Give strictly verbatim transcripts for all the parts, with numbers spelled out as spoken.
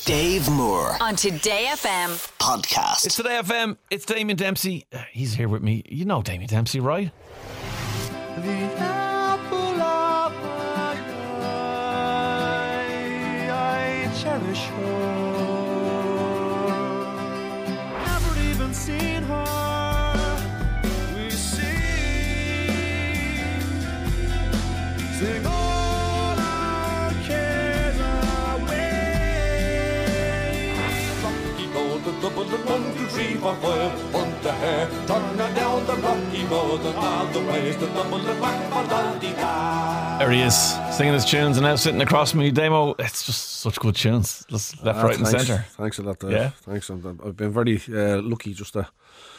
Dave Moore on Today F M podcast. It's Today F M. It's Damien Dempsey. Uh, he's here with me. You know Damien Dempsey, right? The apple of my eye, I cherish her. Never even seen her. We sing, sing all our cares away. Rocky road, the double, the one, two, three, four, five, one to her. Turn her down the rocky road, and all the ways the double, the back, for da. There he is, singing his tunes, and now sitting across from me, Damo. It's just such good tunes. Left, Ah, right, and thanks. centre. Thanks a lot. Uh, Yeah. Thanks. I'm- I've been very uh, lucky. Just uh,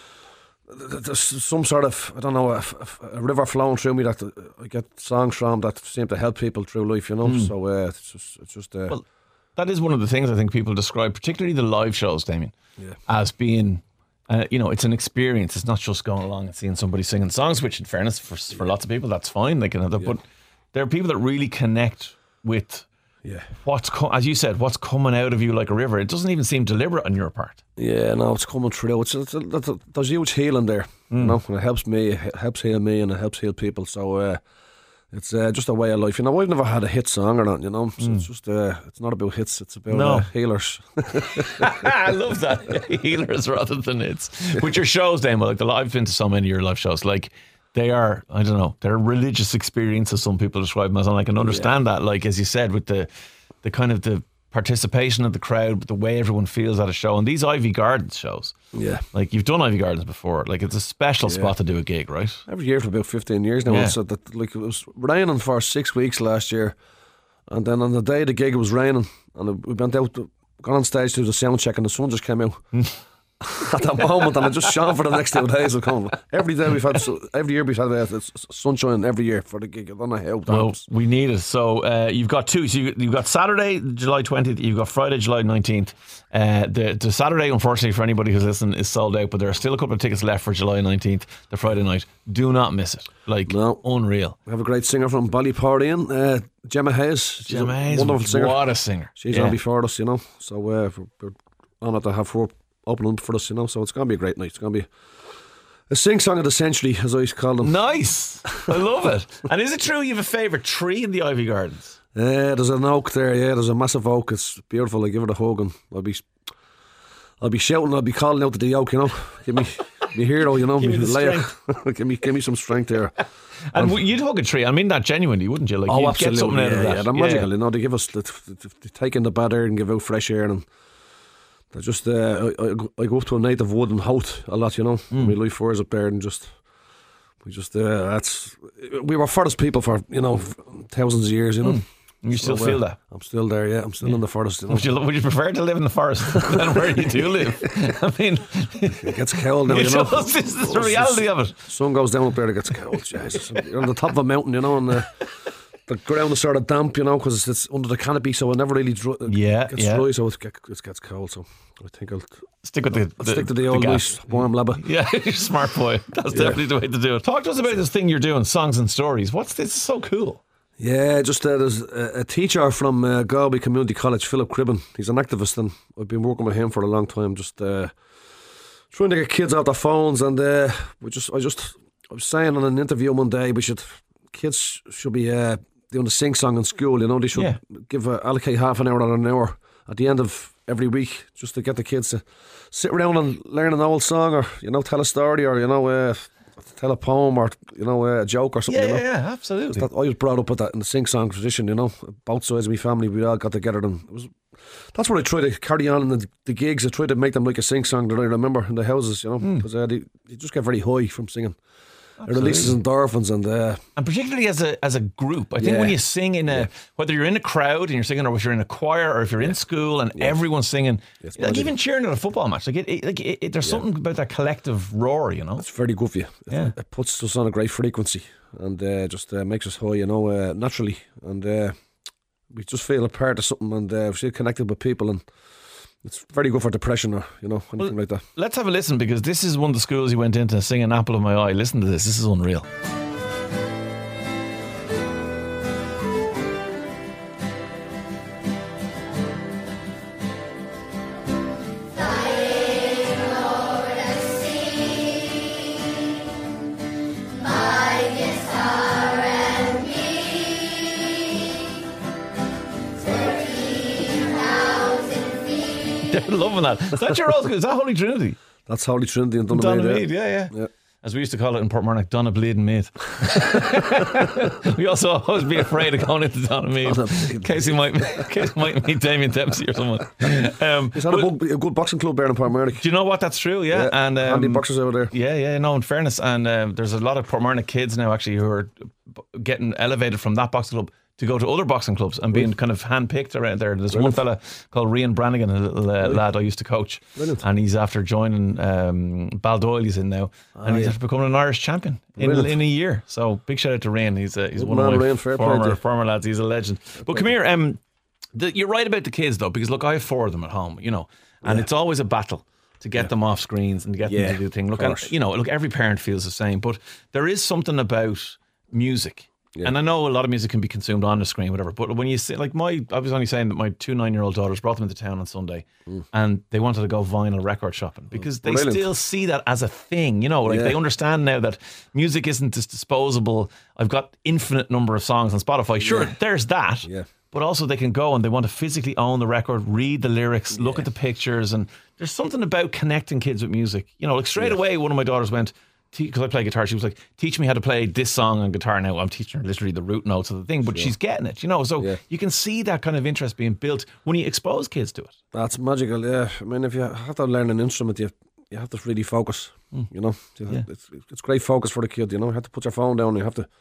there's some sort of I don't know a, a river flowing through me that uh, I get songs from that seem to help people through life. You know. So uh, it's just it's just uh, Well, That is one of the things I think people describe, particularly the live shows, Damien, Yeah. as being, uh, you know, it's an experience. It's not just going along and seeing somebody singing songs, which in fairness, for for lots of people, that's fine. They can have that. But there are people that really connect with yeah. what's, co- as you said, what's coming out of you like a river. It doesn't even seem deliberate on your part. Yeah, no, it's coming through. It's, it's, it's, it's there's huge healing there, you know, and it helps me, it helps heal me, and it helps heal people. So uh, it's uh, just a way of life. You know, I've never had a hit song or not. You know, so it's just uh, it's not about hits. It's about No. uh, healers. I love that. Healers rather than hits. With your shows, Damo, like the I've been to so many of your live shows, like they are, I don't know, they're religious experiences. Some people describe them as, and I can understand that. Like as you said, with the the kind of the participation of the crowd, the way everyone feels at a show, and these Ivy Gardens shows. Yeah. Like you've done Ivy Gardens before. Like it's a special spot to do a gig, right? Every year for about fifteen years now. Yeah. So that, like, it was raining for six weeks last year, and then on the day of the gig it was raining, and we went out, got on stage to do the sound check, and the sun just came out at that moment, and it just shone for the next two days. Come every day we've had, every year we've had uh, it's sunshine every year for the gig. I don't know how. That Well, was. we need it. So uh, you've got two. So you, you've got Saturday, July twentieth. You've got Friday, July nineteenth. Uh, the, the Saturday, unfortunately, for anybody who's listening, is sold out. But there are still a couple of tickets left for July nineteenth, the Friday night. Do not miss it. Like No. unreal. We have a great singer from Ballyporrian, uh, Gemma Hayes. She's Gemma a Hayes, wonderful singer. what a singer. She's Yeah. on before us, you know. So uh, we're, we're honoured to have her opening for us, you know. So it's going to be a great night. It's going to be a sing song of the century, as I used to call them. Nice. I love it. And is it true you have a favourite tree in the Ivy Gardens? Yeah, there's an oak there. Yeah, there's a massive oak. It's beautiful. I give it a hug, and I'll be, I'll be shouting. I'll be calling out to the oak. You know, give me, me hero. You know, Give me the layer. give me, give me some strength there. And um, you'd hug a tree. I mean that genuinely, wouldn't you? Like Oh, you'd absolutely. get something out yeah, of that. yeah, they're magical. You know, they give us, they, they, they take in the bad air and give out fresh air, and they're just. Uh, I, I, go- I go up to a native wood and hout a lot. You know, Mm. we live fours up there, and just. We just. Uh, that's. We were forest people for you know thousands of years. You know. And you still So, feel uh, that. I'm still there, yeah. I'm still in the forest. You know. Would you, would you prefer to live in the forest than where you do live? I mean, It gets cold now, it you know. does. This is the reality of it. Sun goes down up there, it gets cold. Jesus. You're on the top of a mountain, you know, and the, the ground is sort of damp, you know, because it's, it's under the canopy, so it never really dry, Yeah, it gets yeah. dry, so it, get, it gets cold. So I think I'll, Stick with the, I'll the stick to the old gas. nice warm labba. Yeah, you're a smart boy. That's definitely the way to do it. Talk to us about this thing you're doing, songs and stories. What's this? It's so cool. Yeah, just uh, there's a, a teacher from uh, Galway Community College, Philip Cribben. He's an activist, and I've been working with him for a long time. Just uh, trying to get kids out their phones, and uh, we just, I just, I was saying on an interview one day, we should, kids should be uh, doing the sing song in school. You know, they should Yeah. give uh, allocate half an hour or an hour at the end of every week, just to get the kids to sit around and learn an old song, or you know, tell a story, or you know. Uh, Tell a poem, or you know, a joke or something. Yeah, you know? yeah, yeah, absolutely. That, I was brought up with that in the sing-song tradition, you know. Both sides of my family, we all got together, and it was. That's what I try to carry on in the, the gigs. I try to make them like a sing-song that I remember in the houses, you know, because uh, they, you just get very high from singing. It releases endorphins, and uh, And particularly as a as a group, I think Yeah. when you sing in a, whether you're in a crowd and you're singing, or if you're in a choir, or if you're in school and everyone's singing, It's like magical. even cheering at a football match, like it, it, like it, it, there's something about that collective roar, you know. it's very good for you. It, Yeah. it puts us on a great frequency, and uh, just uh, makes us high, you know, uh, naturally, and uh, we just feel a part of something, and uh, we feel connected with people, and it's very good for depression, or you know, anything like that. Let's have a listen, because this is one of the schools you went into singing "Apple of My Eye." Listen to this. This is unreal. They're loving that. Is that your old school? Is that Holy Trinity? That's Holy Trinity and Donamead. Donamead, yeah, yeah. yeah. As we used to call it in Portmarnock, Donna Bleeding Meat. We also always be afraid of going into Donamead in case you might, in case you might meet Damien Dempsey or someone. Um, He's had a, bug, a good boxing club there in Portmarnock. Do you know what? That's true, yeah. yeah. And um, handy boxers over there. Yeah, yeah. No, in fairness, and um, there's a lot of Portmarnock kids now actually who are getting elevated from that boxing club to go to other boxing clubs and being kind of handpicked around there. There's Brilliant. one fella called Rian Brannigan, a little uh, lad I used to coach. Brilliant. And he's after joining um, Baldoyle, he's in now. Oh, and he's yeah. after becoming an Irish champion in, in a year. So big shout out to Rian. He's, uh, he's one man, of my Rian, former, former lads. He's a legend. Fair but come here, um, the, you're right about the kids though, because look, I have four of them at home, you know, and yeah. it's always a battle to get yeah. them off screens and to get yeah, them to do things. Look, and, you know, look, every parent feels the same, but there is something about music. Yeah. And I know a lot of music can be consumed on the screen, whatever. But when you see, like my, I was only saying that my two nine-year-old daughters brought them into town on Sunday, mm. and they wanted to go vinyl record shopping because they Brilliant. still see that as a thing. You know, like yeah. they understand now that music isn't just disposable. I've got infinite number of songs on Spotify. Sure, yeah. there's that. Yeah. But also they can go and they want to physically own the record, read the lyrics, yeah. look at the pictures, and there's something about connecting kids with music. You know, like straight yeah. away, one of my daughters went, because I play guitar, she was like, teach me how to play this song on guitar now. I'm teaching her literally the root notes of the thing, but sure. she's getting it, you know. So yeah. you can see that kind of interest being built when you expose kids to it. That's magical, yeah. I mean, if you have to learn an instrument, you you have to really focus, mm. you know. Yeah. It's, it's great focus for the kid, you know. You have to put your phone down, you have to,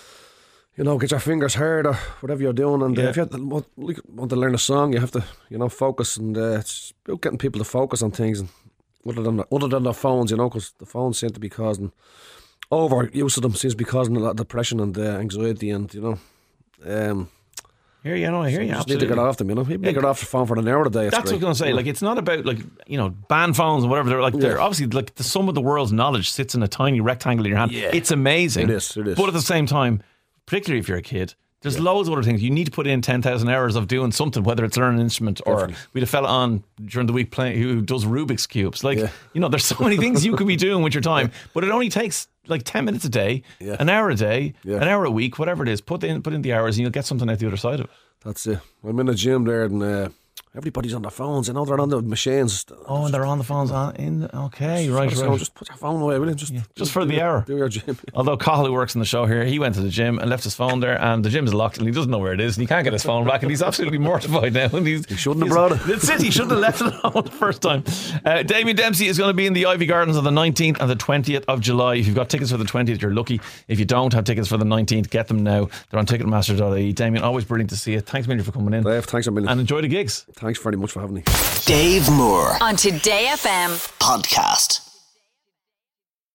you know, get your fingers hard or whatever you're doing. And yeah. uh, if you have to, want, want to learn a song, you have to, you know, focus. And uh, it's about getting people to focus on things and Other than the, other than the phones, you know, because the phones seem to be causing overuse of them seems to be causing a lot of depression and uh, anxiety, and you know, um, here you know, I hear so you. Just absolutely. need to get off them, you know. You yeah. get off the phone for an hour a day. That's great. what I was going to say. Yeah. Like, it's not about like you know, band phones and whatever. They're like, they're yeah. obviously like the sum of the world's knowledge sits in a tiny rectangle in your hand. Yeah. It's amazing. It is. It is. But at the same time, particularly if you're a kid, there's yeah. loads of other things. You need to put in ten thousand hours of doing something, whether it's learning an instrument or Definitely. we had a fella on during the week playing who does Rubik's Cubes. Like, yeah. you know, there's so many things you could be doing with your time, yeah. but it only takes like ten minutes a day, yeah. an hour a day, yeah. an hour a week, whatever it is. Put in put in the hours and you'll get something out the other side of it. That's it. I'm in the gym there and uh, everybody's on their phones. You know, they're on the machines. Oh, and they're on the phones. On in the, okay, just right, just right. Go, just put your phone away, will you? Just, yeah. just do, for the do, hour. Do your gym. Although Cahill, who works in the show here, he went to the gym and left his phone there, and the gym's locked, and he doesn't know where it is, and he can't get his phone back, and he's absolutely mortified now. And he's, he shouldn't have brought it. That's it. He shouldn't have left it home the first time. Uh, Damien Dempsey is going to be in the Ivy Gardens on the nineteenth and the twentieth of July. If you've got tickets for the twentieth, you're lucky. If you don't have tickets for the nineteenth, get them now. They're on ticketmaster dot I E. Damien, always brilliant to see you. Thanks a million for coming in. Dave, thanks a million. And enjoy the gigs. Thanks very much for having me. Dave Moore on Today F M podcast.